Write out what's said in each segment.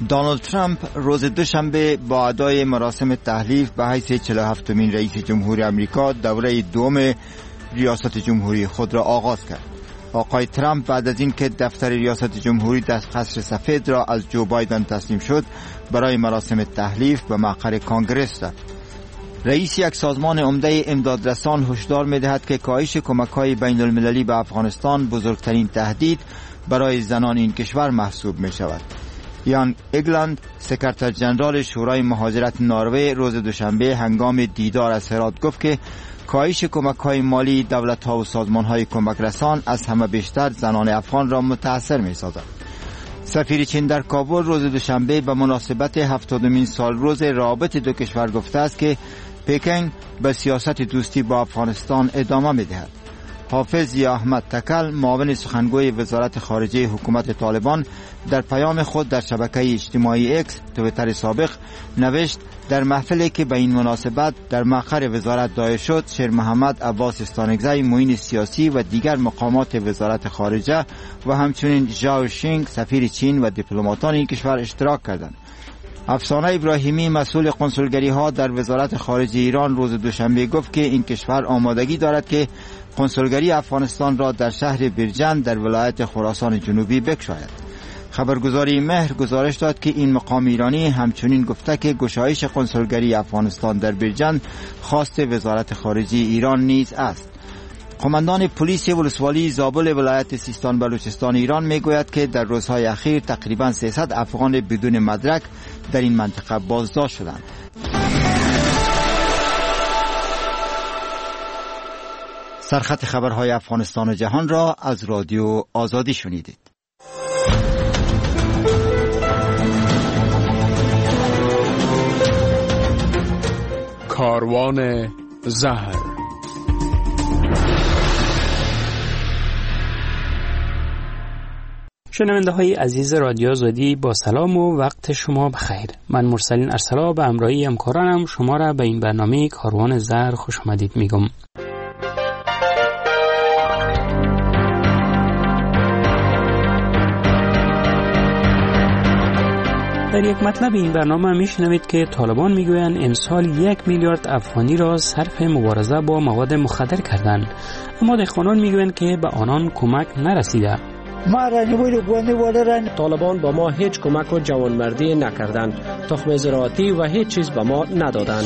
دونالد ترامپ روز دوشنبه با ادای مراسم تحلیف به حیث 47مین رئیس جمهوری آمریکا دوره دوم ریاست جمهوری خود را آغاز کرد. آقای ترامپ بعد از اینکه دفتر ریاست جمهوری در قصر سفید را از جو بایدن تسلیم شد، برای مراسم تحلیف به مقر کانگرس رفت. رئیس یک سازمان عمده امدادرسان هشدار می‌دهد که کاهش کمک‌های بین‌المللی به افغانستان بزرگترین تهدید برای زنان این کشور محسوب می‌شود. یان اگلند، سکرتر جنرال شورای مهاجرت نروژ، روز دوشنبه هنگام دیدار از هرات گفت که کاهش کمک‌های مالی دولت‌ها و سازمان‌های کمک رسان از همه بیشتر زنان افغان را متأثر می‌سازد. سفیر چین در کابل روز دوشنبه به مناسبت 70مین سالروز روابط دو کشور گفته است که پکن به سیاست دوستی با افغانستان ادامه می‌دهد. حافظ ضیا احمد تکل، معاون سخنگوی وزارت خارجه حکومت طالبان، در پیام خود در شبکه اجتماعی اکس توییتر سابق نوشت در محفلی که به این مناسبت در مقر وزارت دایر شد، شیر محمد عباس استانکزی، معین سیاسی و دیگر مقامات وزارت خارجه و همچنین ژائو شینگ سفیر چین و دیپلماتان این کشور اشتراک کردند. افسانه ابراهیمی، مسئول کنسولگری ها در وزارت خارجه ایران، روز دوشنبه گفت که این کشور آمادگی دارد که کنسولگری افغانستان را در شهر بیرجند در ولایت خراسان جنوبی بگشاید. خبرگزاری مهر گزارش داد که این مقام ایرانی همچنین گفته که گشایش کنسولگری افغانستان در بیرجند خواست وزارت خارجه ایران نیز است. قماندان پلیس ولسوالی زابل ولایت سیستان بلوچستان ایران میگوید که در روزهای اخیر تقریبا 300 افغان بدون مدرک در این منطقه بازداشت شدند. سرخط خبرهای افغانستان و جهان را از رادیو آزادی شنیدید. کاروان زهر. شنونده های عزیز رادیو آزادی، با سلام و وقت شما بخیر. من مرسلین ارسلا به همراهی همکارانم شما را به این برنامه کاروان زهر خوش آمدید میگم. در یک مطلب این برنامه میشنوید که طالبان میگویند امسال 1 میلیارد افغانی را صرف مبارزه با مواد مخدر کردند، اما دهقانان میگویند که به آنان کمک نرسیده. طالبان با ما هیچ کمک و جوانمردی نکردند، تخم زراعتی و هیچ چیز به ما ندادند.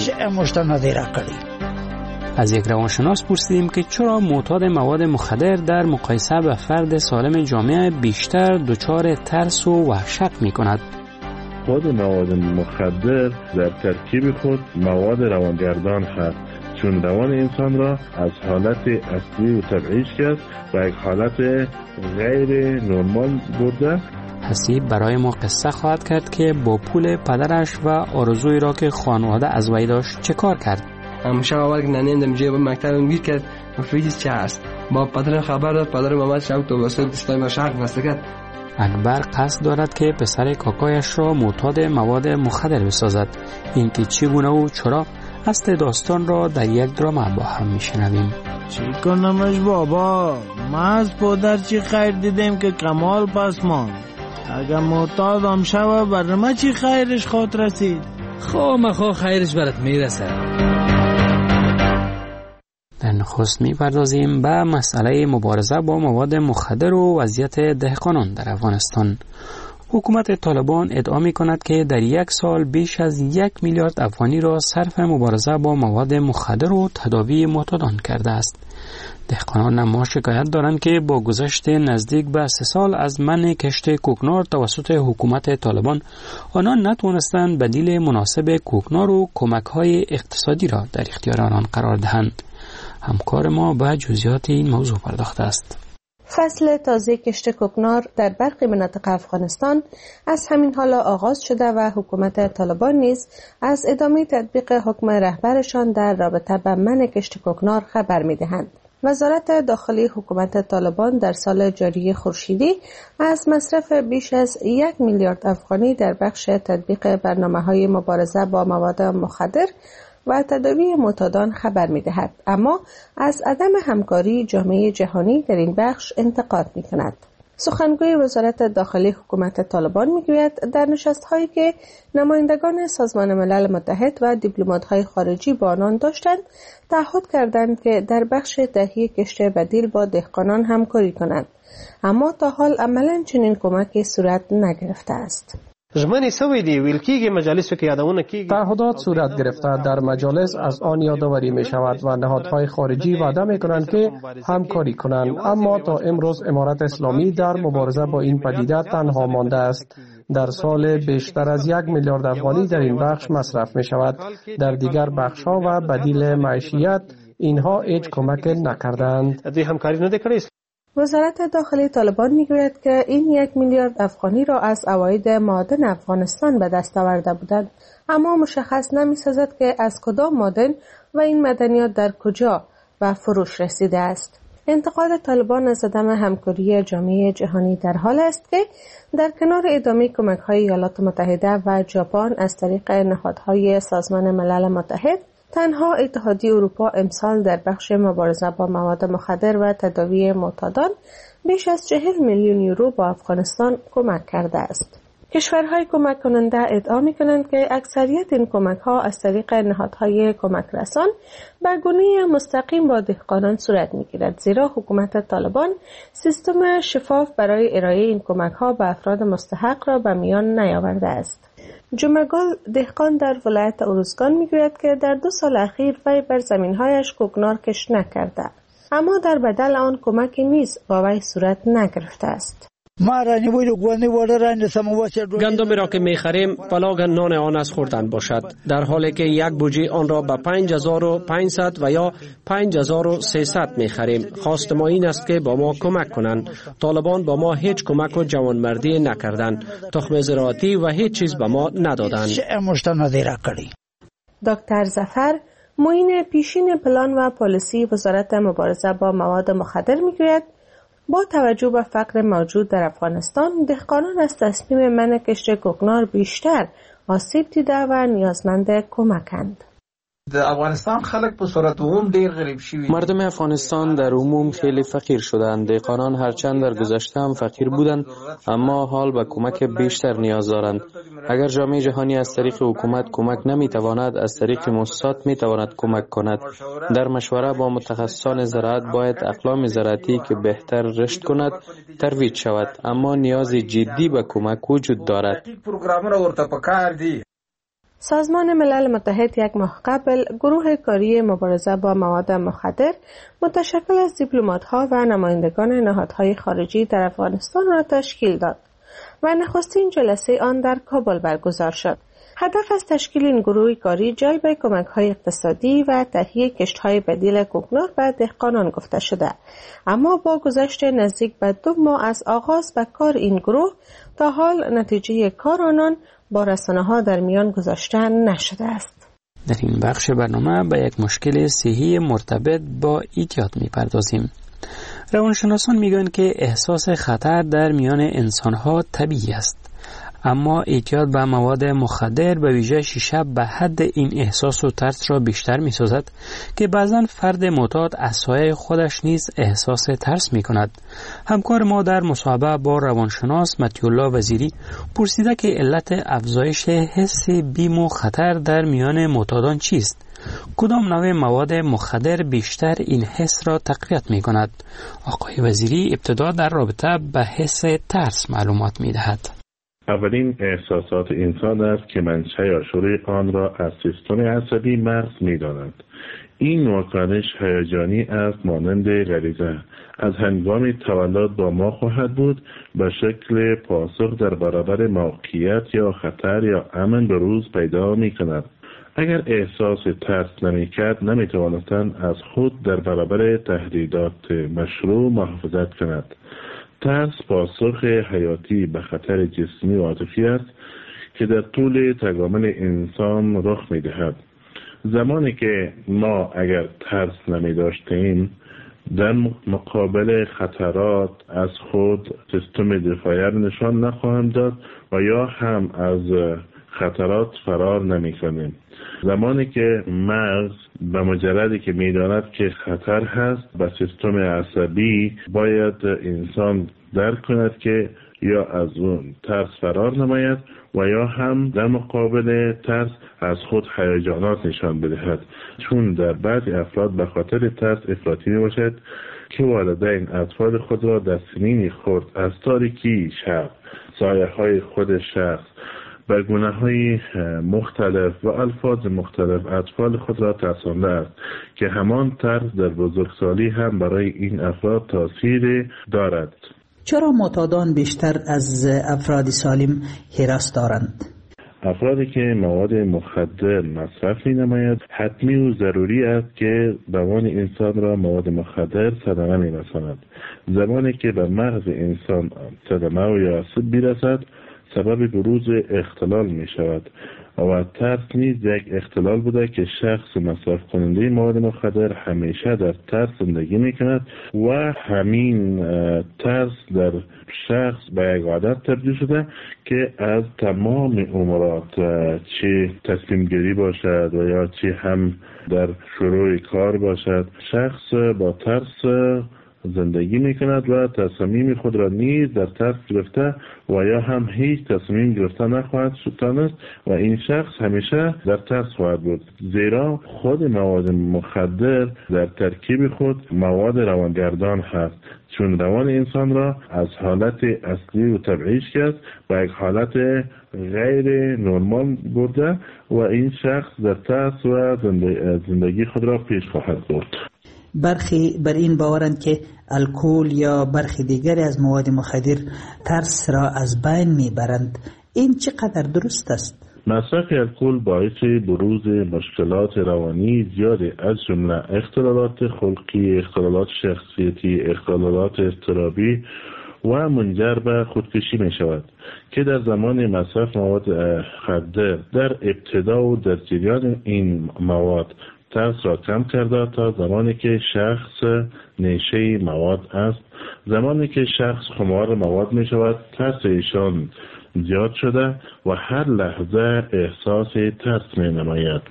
از یک روانشناس پرسیدیم که چرا معتاد مواد مخدر در مقایسه به فرد سالم جامعه بیشتر دچار ترس و وحشت میکند. خود مواد مخدر در ترکیب خود مواد روانگردان هست، چون روان انسان را از حالت اصلی و طبیعیش کرد و یک حالت غیر نرمال برده. حسیب برای ما قصه خواهد کرد که با پول پدرش و آرزوی را که خانواده از وی داشت چه کار کرد. همیشه اول که ننیدم جیب مکتب میگه کرد مفیدیس چه هست، با پدرم خبر داد، پدرم آمد شب تو واسه دستای ما شرق بسته کرد. اکبر قصد دارد که پسر کاکایش را معتاد مواد مخدر بسازد. اینکه چگونه و چرا، اصل داستان را در یک درام با هم میشنویم. چی کنمش بابا؟ ما از پدر چی خیر دیدیم که کمال پس ماند. اگر معتادم شوه بر ما چی خیرش خود رسید؟ خو خیرش برات میرسه. در نخست می‌پردازیم به مسئله مبارزه با مواد مخدر و وضعیت دهقانان در افغانستان. حکومت طالبان ادعا می‌کند که در یک سال بیش از 1 میلیارد افغانی را صرف مبارزه با مواد مخدر و تداوی معتادان کرده است. دهقانان اما شکایت دارند که با گذشت نزدیک به 3 سال از منع کشت کوکنار توسط حکومت طالبان، آنان نتوانستند بدیل مناسب کوکنار و کمک‌های اقتصادی را در اختیار آنان قرار دهند. همکار ما به جزئیات این موضوع پرداخته است. فصل تازه کشت کوکنار در برخی مناطق افغانستان از همین حالا آغاز شده و حکومت طالبان نیز از ادامه تطبیق حکم رهبرشان در رابطه با منع کشت کوکنار خبر می‌دهند. وزارت داخلی حکومت طالبان در سال جاری خورشیدی از مصرف بیش از 1 میلیارد افغانی در بخش تطبیق برنامه‌های مبارزه با مواد مخدر و تداوی معتادان خبر می‌دهد، اما از عدم همکاری جامعه جهانی در این بخش انتقاد می‌کند. سخنگوی وزارت داخلی حکومت طالبان میگوید در نشست‌هایی که نمایندگان سازمان ملل متحد و دیپلمات‌های خارجی با آنان داشتند، تعهد کردند که در بخش تهیه کشت بدیل با دهقانان همکاری کنند، اما تا حال عملاً چنین کمکی صورت نگرفته است. تعهدات صورت گرفته در مجالس از آن یادآوری می شود و نهادهای خارجی وعده می کنند که همکاری کنند، اما تا امروز امارت اسلامی در مبارزه با این پدیده تنها مانده است. در سال بیشتر از 1 میلیارد افغانی در این بخش مصرف می شود. در دیگر بخش ها و بدیل معیشت اینها هیچ کمک نکردند. وزارت داخلی طالبان میگوید که این 1 میلیارد افغانی را از عواید معادن افغانستان به دست آورده بودند، اما مشخص نمی‌سازد که از کدام معدن و این معدنیات در کجا به فروش رسیده است. انتقاد طالبان از عدم همکاری جامعه جهانی در حال است که در کنار ادامه کمک‌های ایالات متحده و ژاپن از طریق نهادهای سازمان ملل متحد، تنها اتحادیه اروپا امسال در بخش مبارزه با مواد مخدر و تداوی معتادان بیش از 40 میلیون یورو با افغانستان کمک کرده است. کشورهای کمک کننده ادعا می‌کنند که اکثریت این کمک‌ها از طریق نهادهای کمک رسان به گونه مستقیم با دهقانان صورت می‌گیرد، زیرا حکومت طالبان سیستم شفاف برای ارائه این کمک‌ها به افراد مستحق را به میان نیاورده است. جمعگل دهقان در ولایت اروزگان میگوید که در 2 سال اخیر وی بر زمین‌هایش کوکنار کشت نکرده، اما در بدل آن کمکی نیز با وی صورت نگرفته است. گندمی را که می‌خریم بلاگ نان آن از خوردن باشد، در حالی که یک بوجی آن را به 5500 و یا 5300 می‌خریم. خواست ما این است که با ما کمک کنند. طالبان با ما هیچ کمک و جوانمردی نکردند، تخم زراعتی و هیچ چیز به ما ندادند. دکتر ظفر معین پیشین پلان و پالیسی وزارت مبارزه با مواد مخدر میگوید با توجه به فقر موجود در افغانستان، دهقانان از تصمیم منع کشت کوکنار بیشتر آسیب دیده و نیازمند کمکند. در افغانستان خلک په صورت عموم ډیر غریب شوي. مردم افغانستان در عموم خیلی فقیر شدند. دهقانان هرچند در گذشته هم فقیر بودند، اما حال به کمک بیشتر نیاز دارند. اگر جامعه جهانی از طریق حکومت کمک نمیتواند، از طریق موسسات میتواند کمک کند. در مشوره با متخصصان زراعت باید اقلام زراعتی که بهتر رشد کند ترویج شود، اما نیاز جدی به کمک وجود دارد. سازمان ملل متحد 1 ماه قبل گروه کاری مبارزه با مواد مخدر متشکل از دیپلمات‌ها و نمایندگان نهادهای خارجی در افغانستان را تشکیل داد و نخستین جلسه آن در کابل برگزار شد. هدف از تشکیل این گروه کاری جلب کمک‌های اقتصادی و تهیه کشت‌های بدیل کوکنار به دهقانان گفته شده، اما با گذشت نزدیک به 2 ماه از آغاز به کار این گروه تا حال نتیجه کار آنان با رسانه‌ها در میان گذاشته نشده است. در این بخش برنامه به یک مشکل صحی مرتبط با اعتیاد می‌پردازیم. روانشناسان میگن که احساس خطر در میان انسان‌ها طبیعی است، اما اعتیاد به مواد مخدر به ویژه شیشه به حد این احساس و ترس را بیشتر می‌سازد که بعضاً فرد معتاد از سایه خودش نیز احساس ترس می‌کند. همکار ما در مصاحبه با روانشناس مطیع الله وزیری پرسیده که علت افزایش حس بیم و خطر در میان معتادان چیست؟ کدام نوع مواد مخدر بیشتر این حس را تقویت می‌کند؟ آقای وزیری ابتدا در رابطه به حس ترس معلومات می‌دهد. اولین احساسات انسان است که منشأ یا شروع آن را از سیستم عصبی مغز می‌داند. این واکنش هیجانی است مانند غریزه. از هنگام تولد با ما خواهد بود، به شکل پاسخ در برابر موقعیت یا خطر یا امن به روز پیدا می‌کند. اگر احساس ترس نمی‌کرد، نمی‌توانستند از خود در برابر تهدیدات مشروع محافظت کند. ترس پاسخ حیاتی به خطر جسمی و عاطفی است که در طول تکامل انسان رخ می‌دهد. زمانی که ما اگر ترس نمی‌داشتیم، در مقابل خطرات از خود سیستم دفاعی نشان نخواهیم داد و یا هم از خطرات فرار نمی‌کنیم. زمانی که مغز به مجردی که می‌داند که خطر هست، به سیستم عصبی باید انسان درک کند که یا از اون ترس فرار نماید و یا هم در مقابل ترس از خود هیجانات نشان بدهد، چون در بعضی افراد به خاطر ترس افراطی میباشد که والدین اطفال خود را در سنین خرد از تاریکی شب، سایه های خود شخص، به گناه های مختلف و الفاظ مختلف اطفال خود را ترسانده است که همان ترس در بزرگسالی هم برای این افراد تاثیر دارد. چرا معتادان بیشتر از افراد سالم هراس دارند؟ افرادی که مواد مخدر مصرف می‌نمایند حتمی و ضروری است که روان انسان را مواد مخدر صدمه می‌رساند. زمانی که به مغز انسان صدمه و یا آسیب برسد سبب بروز اختلال می‌شود و ترس نیز یک اختلال بوده که شخص مصرف کننده مواد مخدر همیشه در ترس زندگی می‌کند و همین ترس در شخص به یک عادت تبدیل شده که از تمام امورات، چه تصمیم گیری باشد و یا چه هم در شروع کار باشد، شخص با ترس زندگی میکند و تصمیم خود را نیز در ترس گرفته و یا هم هیچ تصمیم گرفته نخواهد شد و این شخص همیشه در ترس خواهد بود، زیرا خود مواد مخدر در ترکیب خود مواد روانگردان هست، چون روان انسان را از حالت اصلی و طبیعیش کرد به یک حالت غیر نرمال برده و این شخص در ترس و زندگی خود را پیش خواهد برد. برخی بر این باورند که الکل یا برخی دیگری از مواد مخدر ترس را از بین میبرند. این چقدر درست است؟ مصرف الکل باعث بروز مشکلات روانی زیاده از جمله اختلالات خلقی، اختلالات شخصیتی، اختلالات اضطرابی و منجر به خودکشی می شود که در زمان مصرف مواد مخدر در ابتدا و در جریان این مواد ترس را کم کرده تا زمانی که شخص نیشه مواد است. زمانی که شخص خمار مواد می شود ترس ایشان زیاد شده و هر لحظه احساس ترس می نماید.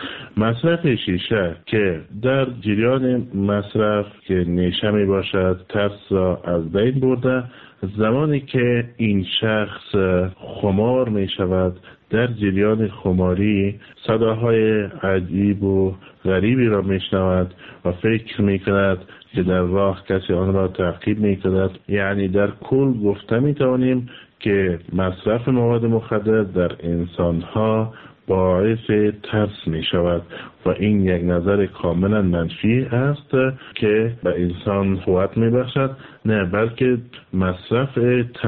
مصرف شیشه که در جریان مصرف که نیشه می باشد ترس را از بین برده، زمانی که این شخص خمار می شود در جریان خماری صداهای عجیب و غریبی را می شنود و فکر می کند که در راه کسی آن را تعقیب می کند. یعنی در کل گفته می توانیم که مصرف مواد مخدر در انسانها باعث ترس می شود و این یک نظر کاملا منفی است که به انسان قوت می بخشد، نه بلکه مصرف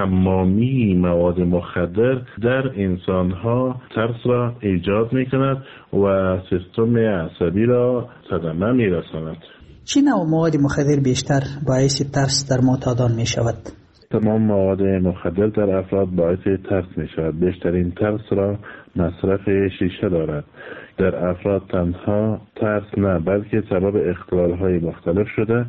تمامی مواد مخدر در انسانها ترس را ایجاد می کند و سیستم عصبی را صدمه می رساند. چه نوع مواد مخدر بیشتر باعث ترس در معتادان می شود؟ تمام مواد مخدر در افراد باعث ترس می شود. بیشترین ترس را مصرف شیشه دارد. در افراد تنها ترس نه بلکه سبب اختلال‌های مختلف شده،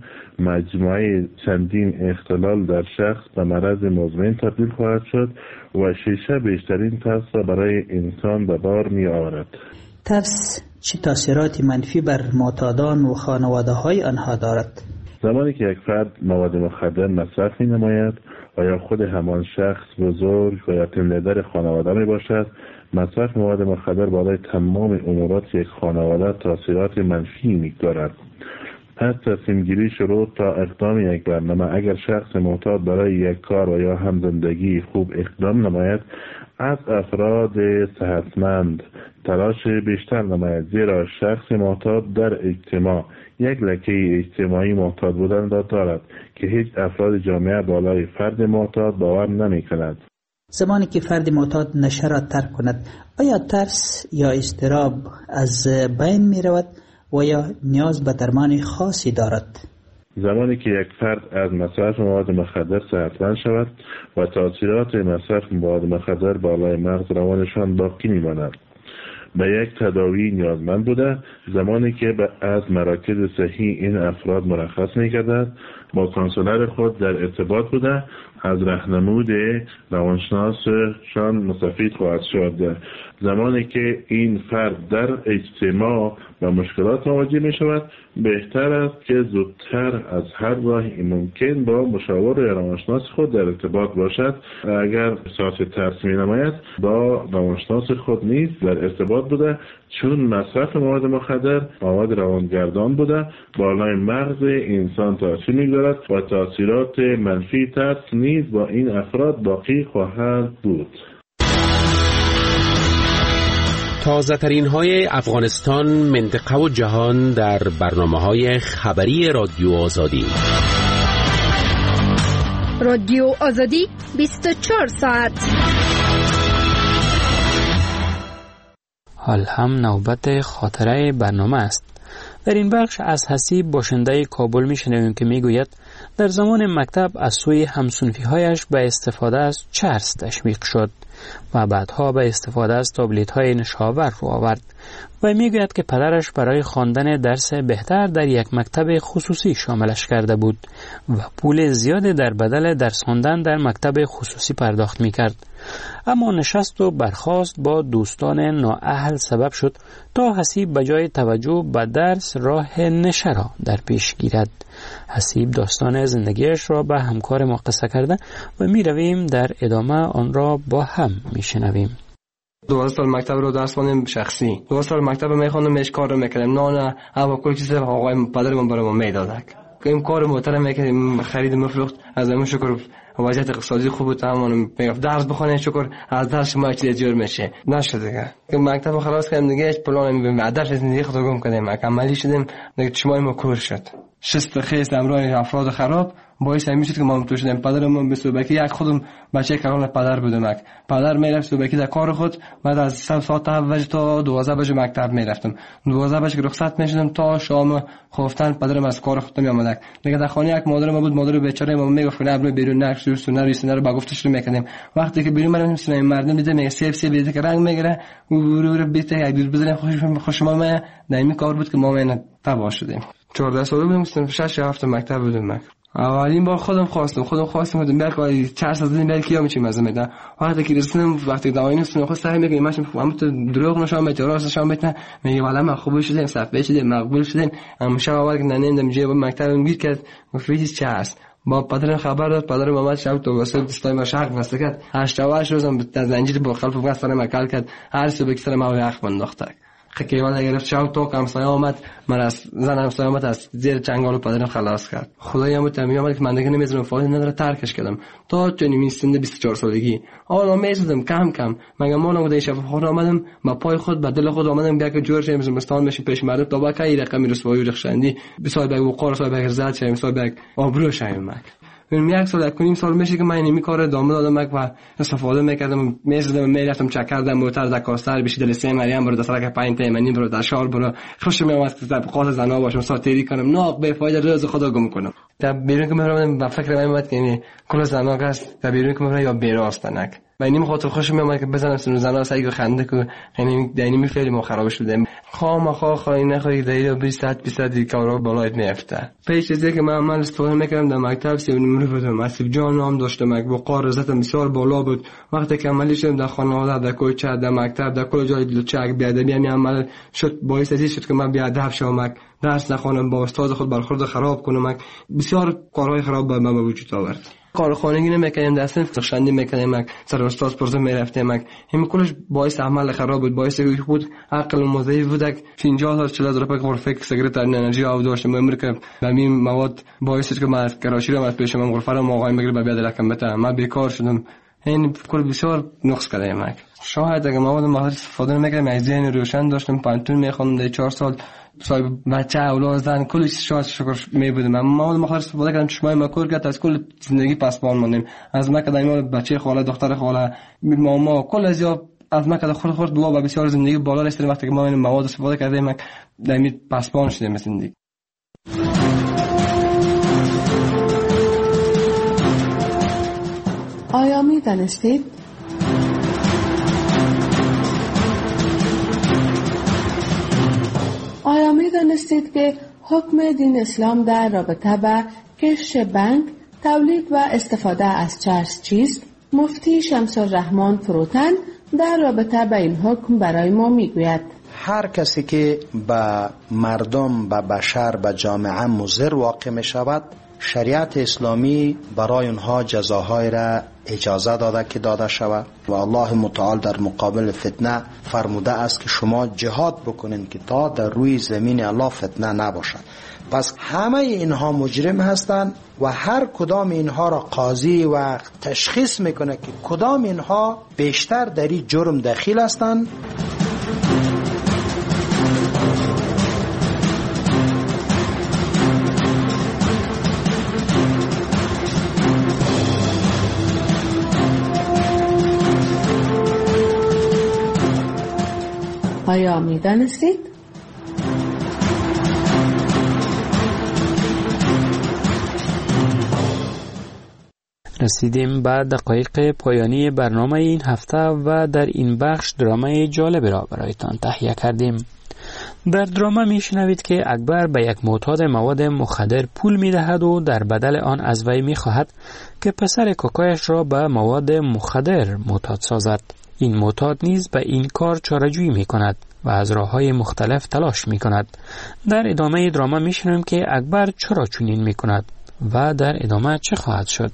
مجموعه چندین اختلال در شخص به مرض مزمن تبدیل خواهد شد و شیشه بیشترین ترس را برای انسان به بار می آورد. ترس چه تاثیراتی منفی بر معتادان و خانواده‌های آنها دارد؟ زمانی که یک فرد مواد مخدر مصرف می نماید و یا خود همان شخص بزرگ و یا تیم لیدر خانواده می باشد، مصرف مواد مخدر بالای تمام امورات یک خانواده تاثیرات منفی می دارد. از تصمیم گیری شروع تا اقدام یک برنامه، اگر شخص معتاد برای یک کار و یا هم زندگی خوب اقدام نماید، از افراد صحتمند تلاش بیشتر نماید، زیرا شخص معتاد در اجتماع یک لکه اجتماعی معتاد بودن را دارد که هیچ افراد جامعه بالای فرد معتاد باور نمی کند. زمانی که فرد معتاد نشه را ترک کند، آیا ترس یا اضطراب از بین می رود و یا نیاز به درمان خاصی دارد؟ زمانی که یک فرد از مصرف مواد مخدر صحتمند شود و تاثیرات مصرف مواد مخدر بالای مغز روانشان باقی می ماند، به یک تداوی نیازمند بوده. زمانی که از مراکز صحی این افراد مرخص می گردد با کانسولر خود در ارتباط بوده، از راهنمود روانشناسشان مستفید خواهد شد. زمانی که این فرد در اجتماع و مشکلات مواجه می شود، بهتر است که زودتر از هر راهی ممکن با مشاور یا روانشناس خود در ارتباط باشد. اگر احساس ترس می نماید، با روانشناس خود نیز در ارتباط بوده، چون مصرف مواد مخدر مواد روانگردان بوده، بالای مغز انسان تاثیر می‌گذارد و تاثیرات منفی ترس نیز با این افراد باقی خواهد بود. تازه ترین های افغانستان، منطقه و جهان در برنامه‌های خبری رادیو آزادی. رادیو آزادی 24 ساعت. حال هم نوبت خاطره برنامه است. در این بخش از حسیب باشنده کابل میشنویم که میگوید در زمان مکتب از سوی همسنفی‌هایش به استفاده از چرس تشویق شد و بعدها به استفاده از تابلت‌های نشاور رو آورد و میگوید که پدرش برای خواندن درس بهتر در یک مکتب خصوصی شاملش کرده بود و پول زیادی در بدل درس خواندن در مکتب خصوصی پرداخت میکرد. اما نشست و برخاست با دوستان نااهل سبب شد تا حسیب به جای توجه به درس راه نشه را در پیش گیرد. حسیب داستان زندگیش را به همکار ما قصه کرده و می رویم در ادامه آن را با هم می شنویم. 12 سال مکتب رو درس خوندم شخصی. 12 سال مکتب میخوندم، هیچ کار رو میکردم. نه هوا کل چیز آقای پدرم برام میداد. این کار محترم میکردم، خرید مفروخت. از همون شکر وضعیت اقتصادی خوب بود. همون میگفت درس بخونه، شکر از درس ما چیز جور میشه. نشد دیگه. که مکتب خلاص کردم دیگه، هیچ پلان نمی‌بینم. درس زندگی خودم گم کردم. عملی شدم دیگه، چشمای ما کور شد. شست خیس امروز افراد خراب باعث همین شد که ما تو شدیم. پدرم به صوبکی یک خودم بچه کلان پدر بودم. پدر میرفت صوبکی در کار خود، بعد از ساعت 7 تا 12 بجه مکتب میرفتم. 12 بجه رخصت میشدم تا شام خفتن پدرم از کار خود میآمد. دیگه در خانه یک مادر ما بود، مادر بیچاره ما میگفت نه برو بیرون، نه سونه رو با گفتش رو میکردیم. وقتی که بیرون میرفتم سونه مردم دیدم میگه سیب دیگه که رنگ میگیره و بیت یک دور بزنیم خوش ما من نمی کار بود که ما من تبا شدیم. 14 ساله بودم، 6 هفته مکتب بودم. اولین بار خودم خواستم بودم برای 4 سال دیدم برای کیا میچیم مزه میدن. وقتی که رسیدم وقتی داوینم سن خواست سعی میگم ماشین فهمم تو دروغ نشون میده، راست نشون میده. میگه والا من خوب شدم، صفحه شدم، مقبول شدم. همیشه اول که ننیدم جیب مکتبم گیر کرد، گفت چه هست؟ با پدرم خبر داد، پدرم اومد شب تو واسه دستای ما شرق واسه کرد. 8 روزم در زنجیر با خلف واسه سر مکل کرد. هر صبح که سر ما یخ بنداخت. خیلی گرفت شب تو همسایه آمد، من از زن همسایه آمد از زیر چنگال پدرم خلاص کرد. خدایا متمی آمد که من دیگه نمیذارم فایده نداره، ترکش کردم. تا چنین سن 24 سالگی حالا میزدم کم کم. مگه ما نگو شب خود آمدم با پای خود به دل خود آمدم بیا که جور شیم زمستان میشیم پیش مردم تا با کی رقمی رسوایی رخشندی بسای به وقار سای به زاد شیم سای به آبرو شیم. من یک سال یک سال میشه که من این کار ادامه دادم و استفاده میکردم، میزدم میرفتم چکردم موتر در کاستر بشید دل سه مریم برو دسرک 5 تیمنی برو در شار برو خوش میومد که در قاز زنا باشم ساتری کنم ناق به فایده روز خدا گم کنم. تا بیرون که میرم با فکر من اومد که یعنی کل زنا است، تا بیرون که میرم یا بیراستنک من این خاطر خوش میومد که بزنم سن زنا سعی خنده که یعنی دینی خیلی ما خراب شده. خواهی نخواهی دیگه 20% کارا بالایت میافته. پیش از اینکه من عمل استفاده میکردم در مکتب 3 نمره بودم. اسیف جان نام داشتم، با قارزتم بسیار بالا بود. وقتی که عملی شدم در خانواده، در کوچه، در مکتب، در کل جای لچک بیادبی همین عمل شد باعث از این شد که من بیادب شوم، درس نخوانم، با استاد خود برخورد خراب کنم. بسیار کارهای خراب به من به وجود آورد. کارخانگی نمیکردم، دستم تخشندی میکردم، سر استاد پرزه میرفتم. همین کلش باعث عمل خراب بود، باعث بود عقل مضاعف بود. 50,000 پاک غرفه سیگارت در انرژی آب داشتم. عمر که همین مواد باعث شد که من از کراچی رو پیشم غرفه رو موقعی میگیره به بیاد رقم بده. من بیکار شدم. این کل بسیار نقص کردم. شاید اگه مواد مخدر استفاده نمیکردم، از ذهن روشن داشتم، پانتون میخوندم 4 سال صاحب بچه اولاد زن کلش شاید شکر میبودم. اما مواد مخدر استفاده کردم، چشمای ما کور کرد، از کل زندگی پسپان ماندم. از ما که دائما بچه خاله، دختر خاله، ماما کل از یا از ما که خود دعا و بسیار زندگی بالا رسید. وقتی که ما این مواد استفاده کردیم دائما پسپان شدیم زندگی. آیا می دانستید؟ آیا می دانستید که حکم دین اسلام در رابطه با کشت بنگ، تولید و استفاده از چرس چیست؟ مفتی شمس الرحمن فروتن در رابطه با این حکم برای ما میگوید: هر کسی که به مردم، به بشر، به جامعه مضر واقع می شود، شریعت اسلامی برای اونها جزاهای را اجازه داده که داده شود و الله متعال در مقابل فتنه فرموده است که شما جهاد بکنین که تا در روی زمین الله فتنه نباشد. پس همه اینها مجرم هستند و هر کدام اینها را قاضی و تشخیص میکنه که کدام اینها بیشتر در این جرم دخیل هستند. آیا می‌دانستید؟ رسیدیم به دقایق پایانی برنامه این هفته و در این بخش درامه جالبی را برایتان تهیه کردیم. در درامه میشنوید که اکبر به یک معتاد مواد مخدر پول میدهد و در بدل آن از وی میخواهد که پسر کاکایش را به مواد مخدر معتاد سازد. این معتاد نیز به این کار چاره‌جویی میکند و از راه‌های مختلف تلاش میکند. در ادامه درامه میشنویم که اکبر چرا چنین میکند و در ادامه چه خواهد شد.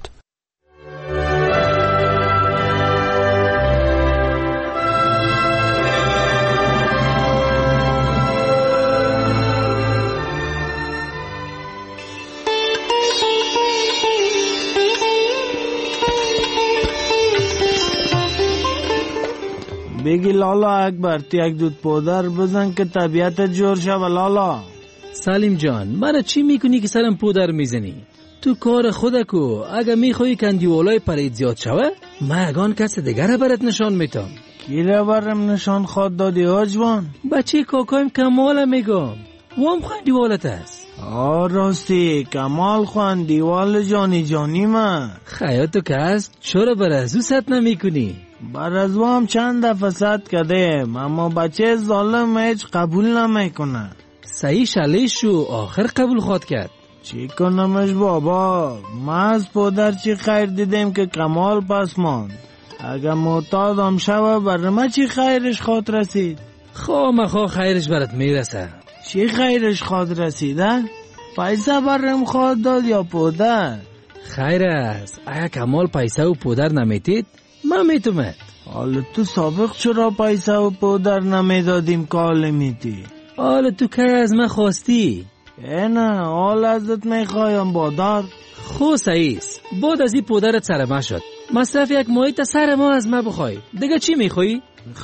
بگی لالا اکبر تو یک دود پودر بزن که طبیعتت جور شوه لالا. سلیم جان مرا چی میکنی که سرم پودر میزنی؟ تو کار خودکو اگه میخوایی کندیولای پرید زیاد شوه من اگان کس دیگر برات نشان میتم. کی را برم نشان خواد دادی آجوان؟ بچه کاکایم کمال میگم وام خوان دیوالت است. راستی کمال خوان دیوال جانی من. خیاتو که است چرا برازو ست نمیکنی؟ برازو هم چند دفعه ست کردیم اما بچه ظالم هیچ قبول نمیکنه. صحیح شلی شو آخر قبول خواد کرد. چی کنمش بابا؟ ما از پدر چی خیر دیدیم که کمال پس ماند. اگه معتادم شوه بر ما چی خیرش خواد رسید؟ مخوا خیرش برات میرسه. چی خیرش خواد رسیده؟ پیسه برم خواد داد یا پدر؟ خیر است اگه کمال پیسه و پدر نمیتید من میتومد. حالا تو سابق چرا پیسه و پدر نمیدادیم کال میتی؟ حالا تو که از من خواستی؟ نه حال ازت میخوایم بادار. سعیس بعد از این پدرت سر ما شد مصرف یک ماهی سر ما از ما بخوای دیگه چی میخوایی؟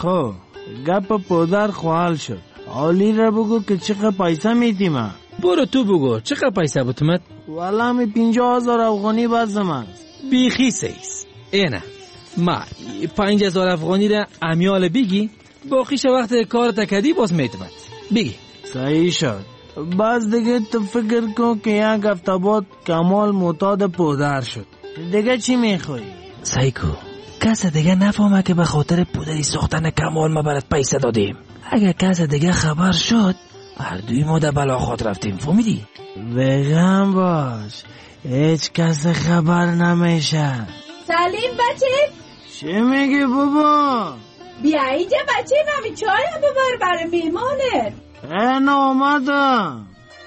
گپ پدر خوال شد. حالی را بگو که چقدر پیسه میتی من. برو تو بگو چقدر پیسه بتومد؟ والا می 50,000 افغانی بازم است. بیخی سعیس اینه ما 5,000 افغانی را امیال بگی باقیش وقت کار تکدی باز میتومد بگی. صحیح شد. باز دیگه تو فکر کن که یک هفته بعد کمال معتاد پدر شد دیگه چی میخوایی؟ سایکو کس دیگه نفهمه که به خاطر پدری ساختن کمال ما برات پیسه دادیم. اگه کس دیگه خبر شد هر دوی ما در بلا خود رفتیم فهمیدی؟ بگم باش هیچ کس خبر نمیشه. سلیم بچه چی میگی بابا؟ بیا اینجا بچه نمی چای ببر برای میمانت. نه آمدم.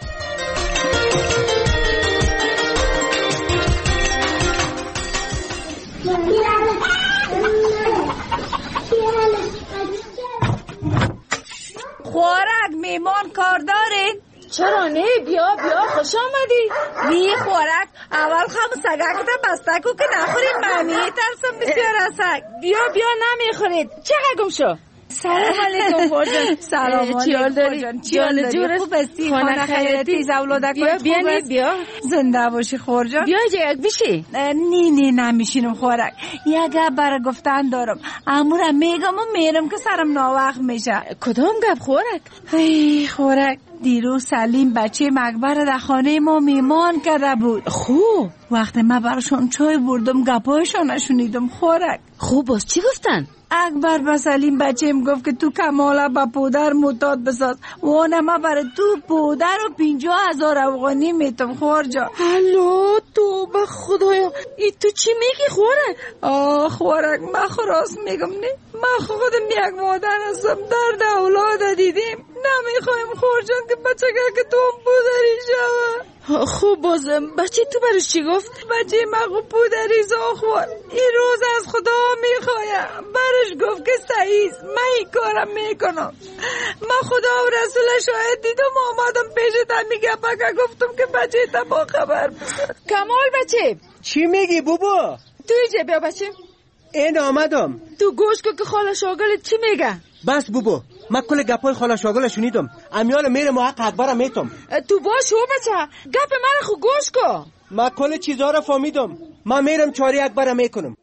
خوارک میمان کار دارین؟ چرا نه بیا خوش آمدی. بی خوارک اول خم سگک تا بستکو که نخورید من میترسم بسیار از سگ. بیا نمیخورید چقدر گم شو. سلام علیکم فرجان. سلام علیکم چیال جورش خوب استی خانه خیرتی زولادک بیا زنده باشی خورجان. بیا یک بشی. نی نمیشینم خوارک یک برای گفتن دارم امورم میگم و میرم که سرم ناوقت میشه. کدام گپ خوارک؟ ای خوارک دیروز سلیم بچه مکبر در خانه ما میمان کرده بود. خوب. وقتی من براشون چای بردم گپایشان نشنیدم خورک. خوب باز چی گفتن؟ اکبر به سلیم بچه‌م گفت که تو کماله با پودر معتاد بساز و ما برای تو پودر و 50,000 افغانی میتم خورجا. هلو تو به خدایا ای تو چی میگی خورک؟ خورک من خراس میگم نه. من خودم یک مادر هستم، درد اولاد دیدیم، نمیخوایم خورجان که بچه که تو پودری شوه. خوب بازم بچه تو برش چی گفت؟ بچه مگو پودری زاخوار این روز از خدا میخوایم. برش گفت که سعیز من این کارم میکنم. من خدا و رسول شاید دیدم آمدم پیش تا میگه بگه گفتم که بچه تا با خبر بسد. کمال بچه چی میگی بابا؟ تو ایجه بیا بچه. این آمدم. تو گوش کن که خاله شاگلت چی میگه؟ بس بابا من کل گپای خاله شاگل شنیدم. امیال میره محق اکبرم میتم. تو باش هو بچه گپ من خو گوش کن. من کل چیزها را فهمیدم. من میرم چاری اکبرم میکنم.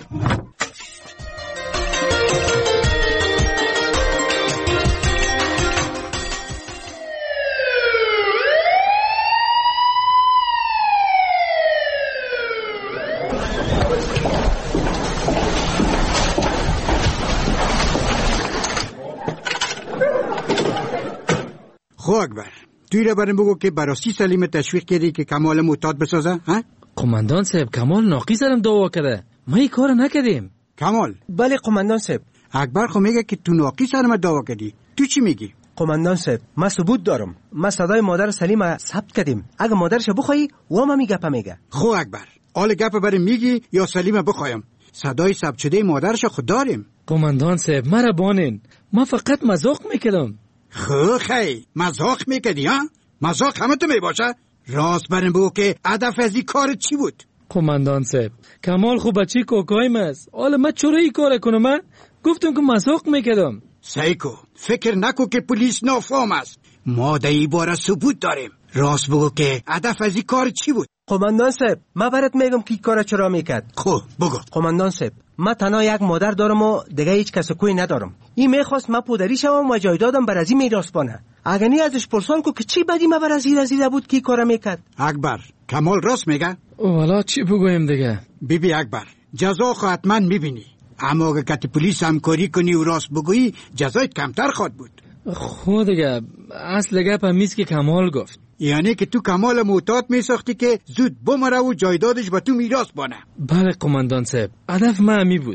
خو اکبر توی را برم بگو که براستی سلیم تشویق کردی که کمال معتاد بسازه ها؟ قماندان صاحب کمال ناقی سرم دعوا کرده، ما این کار نکردیم. کمال؟ بله قماندان صاحب. اکبر خو میگه که تو ناقی سرم دعوا کردی، تو چی میگی؟ قماندان صاحب من ثبوت دارم. ما صدای مادر سلیم ثبت کردیم. اگه مادرش بخوای و ما میگه میگه. خو اکبر آل گپ برم میگی یا سلیم بخوایم؟ صدای ثبت شده مادرش خود داریم. قماندان صاحب مرا بانین، ما فقط مذاق میکردم. خو خی مذاق میکردی ها؟ مذاق همه تو میباشه؟ راست برم بگو که هدف از این کار چی بود؟ قماندان صاحب کمال خوب بچی کوکایم است، حالا من چرا این کار کنم؟ من گفتم که مذاق میکردم. سیکو فکر نکو که پلیس نافهم است. ما در این باره ثبوت داریم. راست بگو که هدف از این کار چی بود؟ قماندان صاحب من برات میگم که این کار چرا میکرد. خب بگو. قماندان صاحب من تنها یک مادر دارم و دیگه هیچ کس کوی ندارم. این میخواست من پدری شوم و جایدادم بر از این میراث بانه. اگه نی ازش پرسان کو که چی بدی ما بر از این رزیده بود که کار میکرد. اکبر کمال راست میگه؟ والا چی بگویم دیگه؟ بیبی اکبر جزا خو حتما میبینی، اما اگه کتی پلیس همکاری کنی و راست بگویی جزایت کمتر خواهد بود. خود دیگه اصل گپ همیست که کمال گفت، یعنی که تو کمال معتاد میساختی که زود بمره و جایدادش به تو میراث بانه. بله قماندان صاحب هدف من همی بود.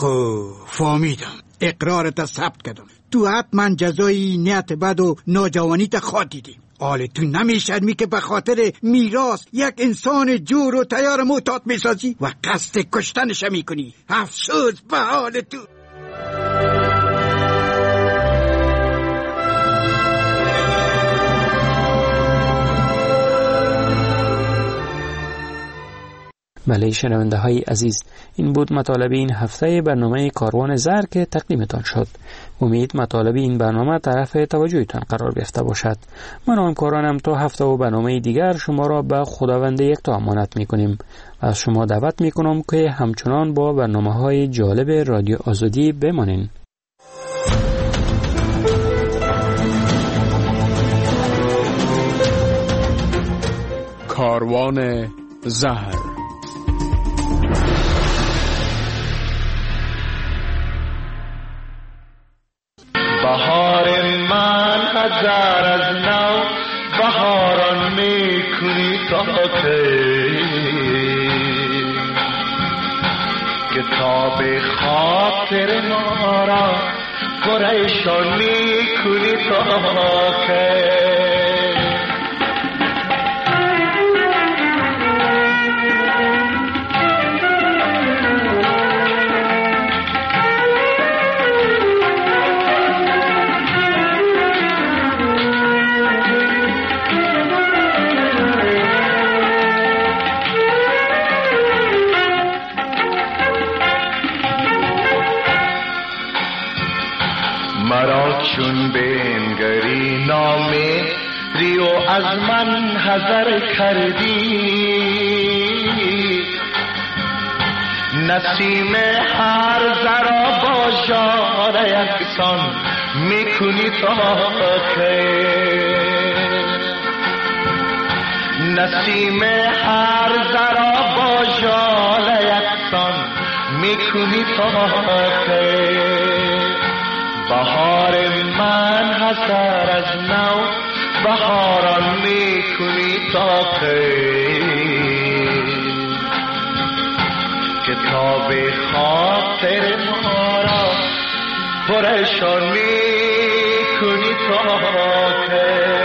خب فهمیدم، اقرارت ثبت کردم. تو حتما جزای نیت بد و ناجوانیت خاطیدی. حال تو نمیشرمی که به خاطر میراث یک انسان جور و تیار معتاد میسازی و قصد کشتنش میکنی. افسوس به حال تو. بله شنونده های عزیز، این بود مطالب این هفته برنامه کاروان زر که تقدیمتان شد. امید مطالب این برنامه طرف توجهتان قرار گرفته باشد. من و همکارانم تا هفته و برنامه دیگر شما را به خداوند یکتا امانت میکنیم و از شما دعوت میکنم که همچنان با برنامه های جالب رادیو آزادی بمانین. کاروان زهر. بهار من هزار از نو بهاران میکنی تا کتاب خاطر ما را پریشان میکنی تا مرا چون بنگری نامه ریو از من حذر کردی، نسیم هر ذرا با ژاله یکسان میکنی تا که نسیم هر ذرا با ژاله یکسان میکنی تا کی؟ بهار من حسر از نو بهاران میکنی تا کی؟ کتاب خاطر ما را پرشان میکنی تا کی؟